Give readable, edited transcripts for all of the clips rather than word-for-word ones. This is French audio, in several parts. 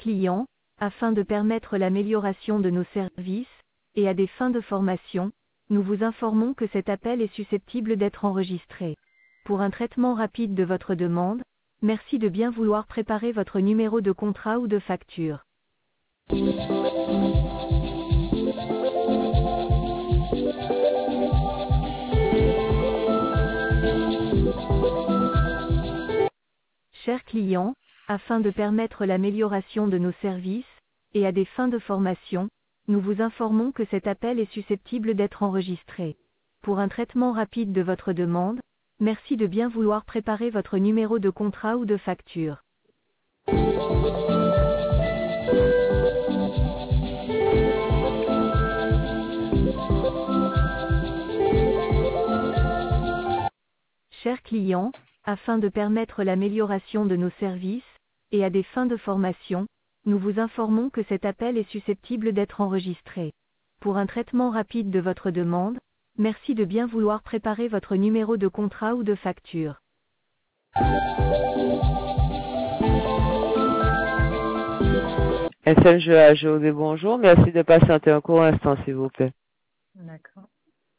client, afin de permettre l'amélioration de nos services, et à des fins de formation, nous vous informons que cet appel est susceptible d'être enregistré. Pour un traitement rapide de votre demande, merci de bien vouloir préparer votre numéro de contrat ou de facture. Chers clients, afin de permettre l'amélioration de nos services, et à des fins de formation, nous vous informons que cet appel est susceptible d'être enregistré. Pour un traitement rapide de votre demande, merci de bien vouloir préparer votre numéro de contrat ou de facture. Chers clients, afin de permettre l'amélioration de nos services, et à des fins de formation, nous vous informons que cet appel est susceptible d'être enregistré. Pour un traitement rapide de votre demande, merci de bien vouloir préparer votre numéro de contrat ou de facture. SMGAGOD, bonjour. Merci de patienter un court instant, s'il vous plaît. D'accord.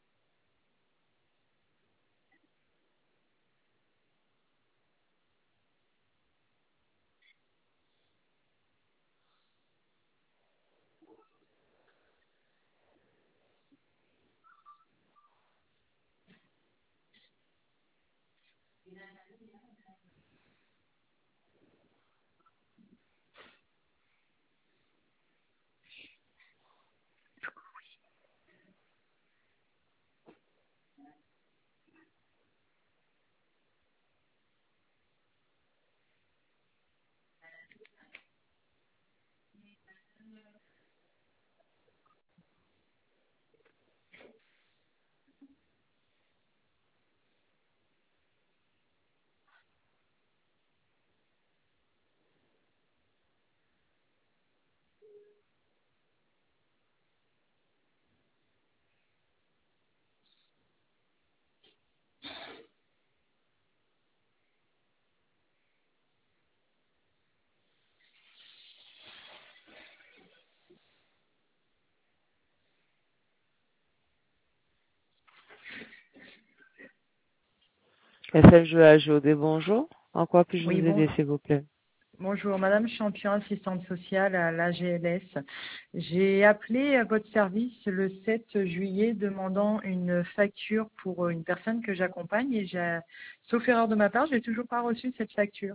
SMGAGOD, bonjour. En quoi puis-je Oui, vous bon. aider, s'il vous plaît? Bonjour, Madame Champion, assistante sociale à l'AGLS. J'ai appelé votre service le 7 juillet demandant une facture pour une personne que j'accompagne et sauf erreur de ma part, je n'ai toujours pas reçu cette facture.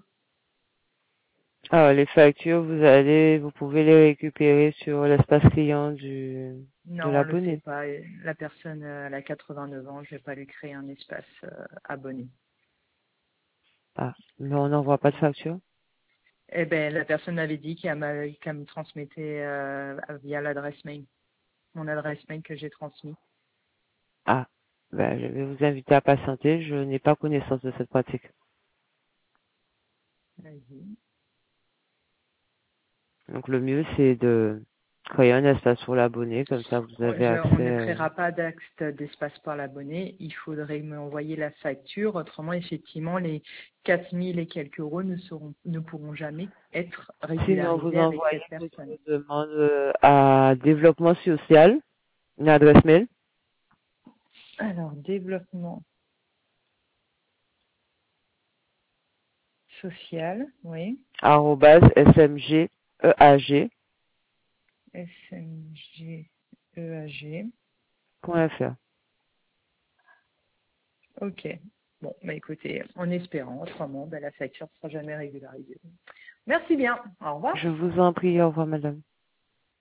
Alors, les factures, vous pouvez les récupérer sur l'espace client de Non, on ne le fait l'abonné. pas. La personne, elle a 89 ans, je ne vais pas lui créer un espace abonné. Ah, mais on n'envoie pas de facture? Eh ben, la personne m'avait dit qu'elle me transmettait via l'adresse mail, mon adresse mail que j'ai transmise. Ah, ben, je vais vous inviter à patienter. Je n'ai pas connaissance de cette pratique. Vas-y. Donc, le mieux, c'est de créer un espace sur l'abonné. Comme ça, vous avez On ne accès. créera pas d'acte d'espace par l'abonné. Il faudrait m'envoyer la facture. Autrement, effectivement, les 4000 et quelques euros ne pourront jamais être Sinon, vous régularisés avec envoyez cette personne. votre demande à développement social, une adresse mail, Alors, développement social, oui. @smgeag. SMGEAG. .fr. Ok. Bon, bah écoutez, en espérant, autrement, la facture ne sera jamais régularisée. Merci bien. Au revoir. Je vous en prie, au revoir, madame.